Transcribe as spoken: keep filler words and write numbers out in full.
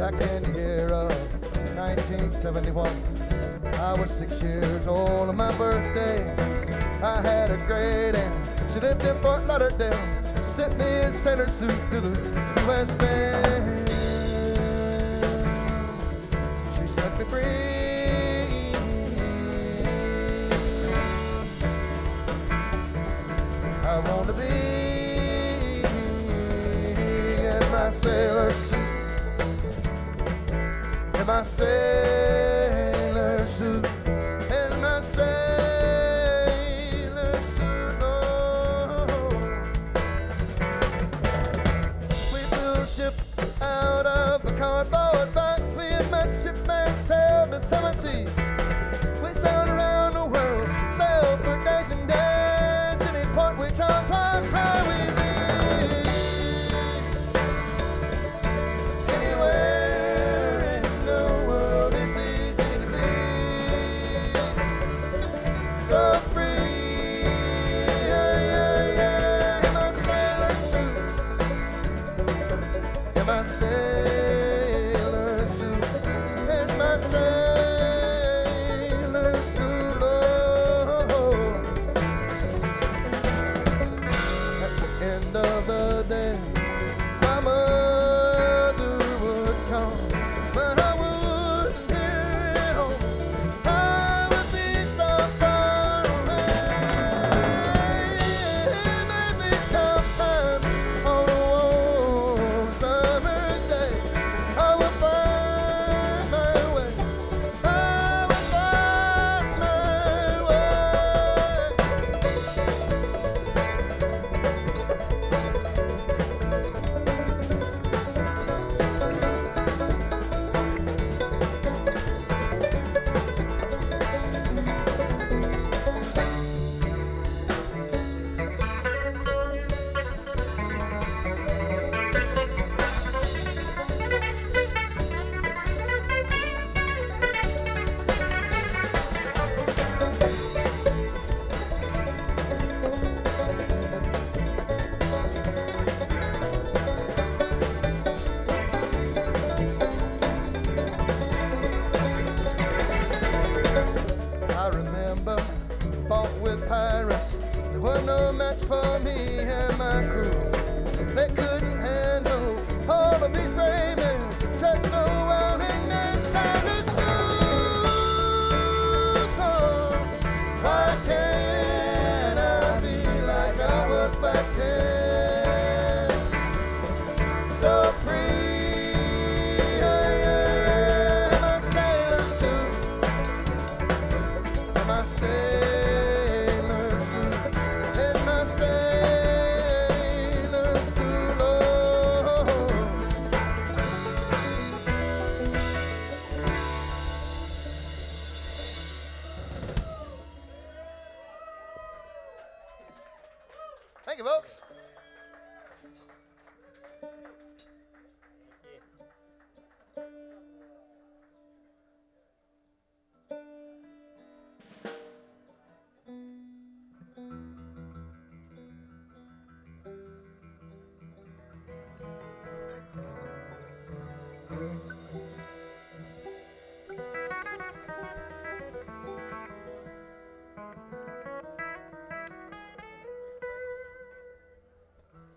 back in the year of nineteen seventy-one. I was six years old on my birthday. I had a great aunt. She lived in Fort Lauderdale. Sent me a sailor suit to the U S band. She set me free. I want to be in my sailor suit, in my sailor suit, in my sailor suit. Oh, we built a ship out of the cardboard box. We and my shipman sailed the seven seas. We sailed around the world, sailed for days and days. Any port we chose was where we'd be. Anywhere in the world it's easy to be so free. Yeah, yeah, yeah. In my sailor suit, in my sailor suit, in my sailor suit. Oh, at the end of the day, my mother would come, but I wouldn't hear it home. I would be so far away. Maybe sometime on a warm summer's day, I would find my way. I would find my way. I remember fought with pirates. There were no match for me and my crew.